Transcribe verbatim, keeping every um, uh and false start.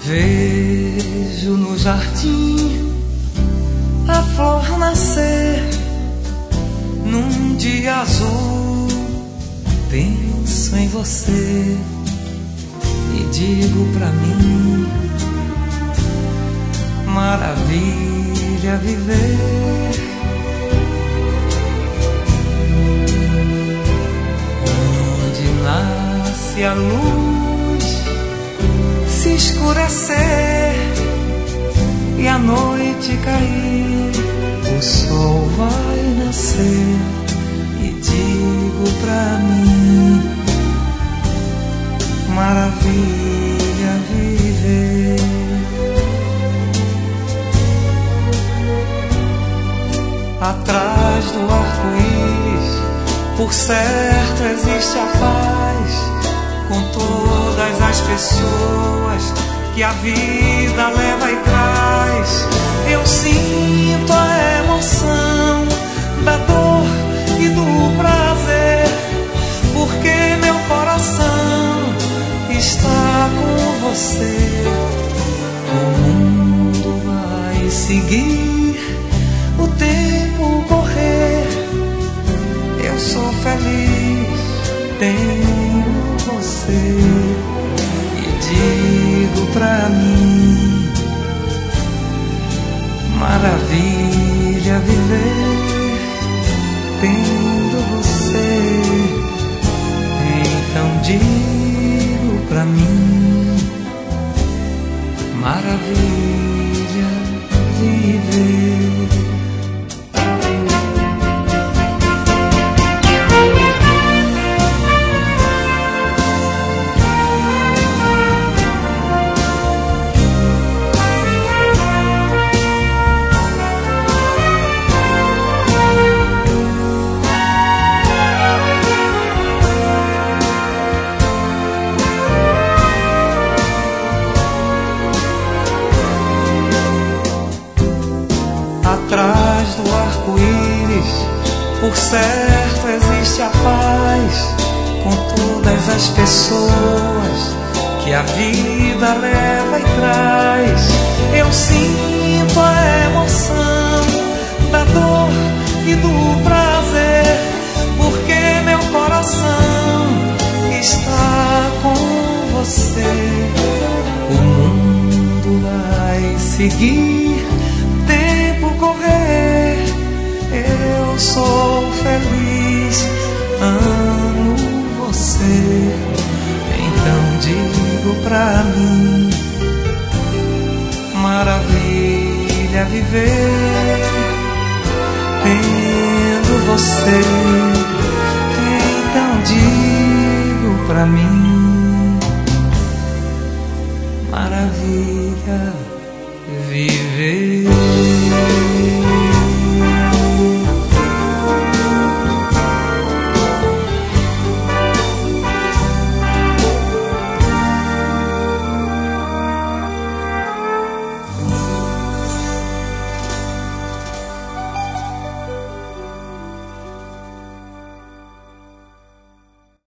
Vejo no jardim a flor nascer num dia azul. Penso em você e digo pra mim: maravilha viver. Onde nasce a luz, se escurecer e a noite cair, o sol vai nascer. E digo pra mim: maravilha viver. Atrás do arco-íris, por certo existe a paz, com todas as pessoas que a vida leva e traz. Eu sinto a emoção da dor e do prazer, porque meu coração está com você. O mundo vai seguir, o tempo correr. Eu sou feliz, tenho você. E digo pra mim: maravilha viver tendo você. Então digo pra mim: maravilha viver. Atrás do arco-íris, por certo existe a paz, com todas as pessoas que a vida leva e traz. Eu sinto a emoção da dor e do prazer, porque meu coração está com você. O mundo vai seguir, correr. Eu sou feliz, amo você. Então digo pra mim: maravilha viver tendo você. Então digo pra mim: maravilha viver.